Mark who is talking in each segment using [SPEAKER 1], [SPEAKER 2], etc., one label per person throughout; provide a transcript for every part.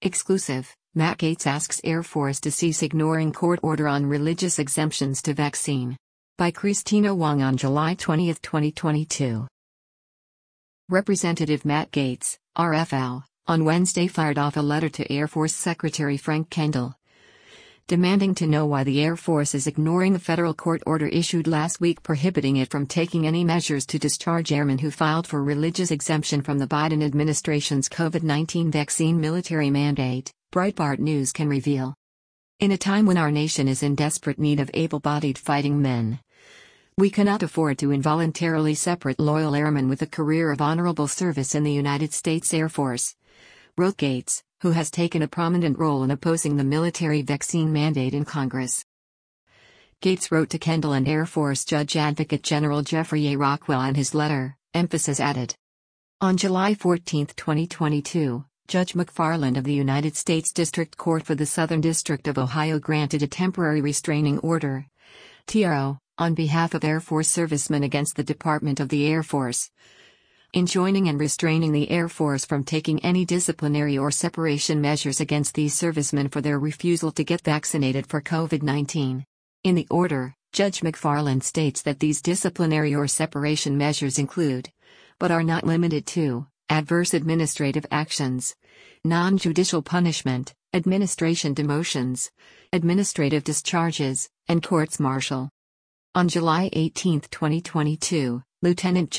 [SPEAKER 1] Exclusive, Matt Gaetz asks Air Force to cease ignoring court order on religious exemptions to vaccine. By Christina Wong on July 20, 2022. Representative Matt Gaetz, RFL, on Wednesday fired off a letter to Air Force Secretary Frank Kendall, demanding to know why the Air Force is ignoring a federal court order issued last week prohibiting it from taking any measures to discharge airmen who filed for religious exemption from the Biden administration's COVID-19 vaccine military mandate, Breitbart News can reveal. In a time when our nation is in desperate need of able-bodied fighting men, we cannot afford to involuntarily separate loyal airmen with a career of honorable service in the United States Air Force, wrote Gaetz, who has taken a prominent role in opposing the military vaccine mandate in Congress. Gaetz wrote to Kendall and Air Force Judge Advocate General Jeffrey A. Rockwell in his letter, emphasis added. On July 14, 2022, Judge McFarland of the United States District Court for the Southern District of Ohio granted a temporary restraining order, TRO, on behalf of Air Force servicemen against the Department of the Air Force, enjoining and restraining the Air Force from taking any disciplinary or separation measures against these servicemen for their refusal to get vaccinated for COVID-19. In the order, Judge McFarland states that these disciplinary or separation measures include, but are not limited to, adverse administrative actions, non-judicial punishment, administration demotions, administrative discharges, and courts-martial. On July 18, 2022, Lieutenant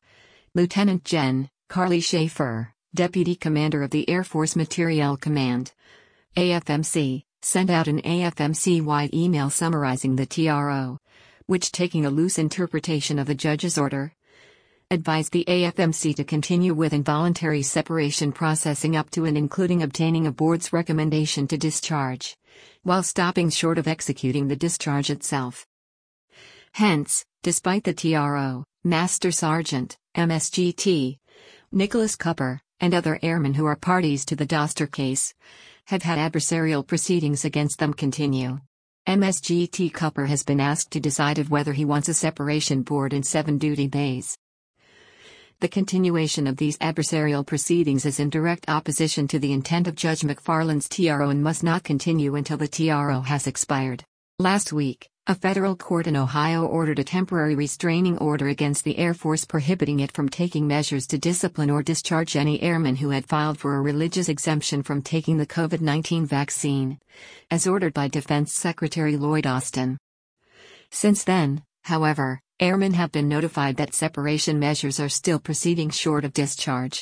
[SPEAKER 1] Gen. Carly Schaefer, Deputy Commander of the Air Force Materiel Command, AFMC, sent out an AFMC-wide email summarizing the TRO, which, taking a loose interpretation of the judge's order, advised the AFMC to continue with involuntary separation processing up to and including obtaining a board's recommendation to discharge, while stopping short of executing the discharge itself. Hence, despite the TRO, Master Sergeant, MSGT, Nicholas Cupper, and other airmen who are parties to the Doster case, have had adversarial proceedings against them continue. MSGT Cupper has been asked to decide whether he wants a separation board in 7 duty days. The continuation of these adversarial proceedings is in direct opposition to the intent of Judge McFarland's TRO and must not continue until the TRO has expired. Last week, a federal court in Ohio ordered a temporary restraining order against the Air Force prohibiting it from taking measures to discipline or discharge any airmen who had filed for a religious exemption from taking the COVID-19 vaccine, as ordered by Defense Secretary Lloyd Austin. Since then, however, airmen have been notified that separation measures are still proceeding short of discharge.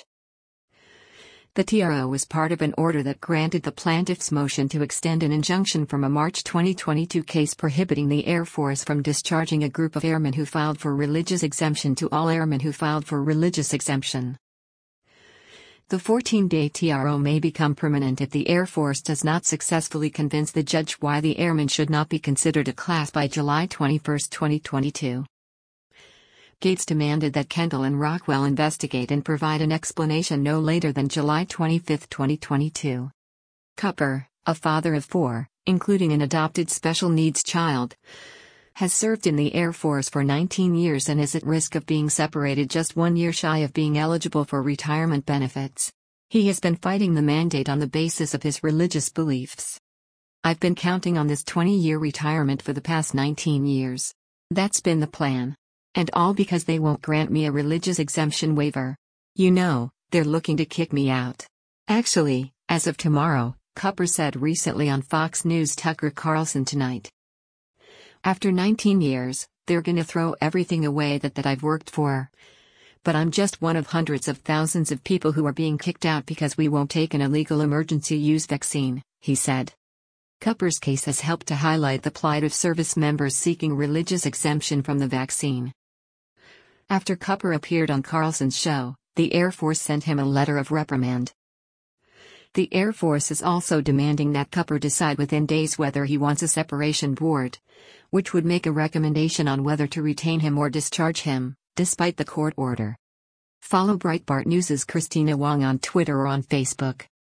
[SPEAKER 1] The TRO was part of an order that granted the plaintiff's motion to extend an injunction from a March 2022 case prohibiting the Air Force from discharging a group of airmen who filed for religious exemption to all airmen who filed for religious exemption. The 14-day TRO may become permanent if the Air Force does not successfully convince the judge why the airmen should not be considered a class by July 21, 2022. Gaetz demanded that Kendall and Rockwell investigate and provide an explanation no later than July 25, 2022. Cupper, a father of 4, including an adopted special needs child, has served in the Air Force for 19 years and is at risk of being separated just 1 year shy of being eligible for retirement benefits. He has been fighting the mandate on the basis of his religious beliefs. I've been counting on this 20-year retirement for the past 19 years. That's been the plan. And all because they won't grant me a religious exemption waiver. You know, they're looking to kick me out. Actually, as of tomorrow, Cupper said recently on Fox News' Tucker Carlson Tonight. After 19 years, they're gonna throw everything away that I've worked for. But I'm just one of hundreds of thousands of people who are being kicked out because we won't take an illegal emergency use vaccine, he said. Cupper's case has helped to highlight the plight of service members seeking religious exemption from the vaccine. After Cupper appeared on Carlson's show, the Air Force sent him a letter of reprimand. The Air Force is also demanding that Cupper decide within days whether he wants a separation board, which would make a recommendation on whether to retain him or discharge him, despite the court order. Follow Breitbart News' Christina Wong on Twitter or on Facebook.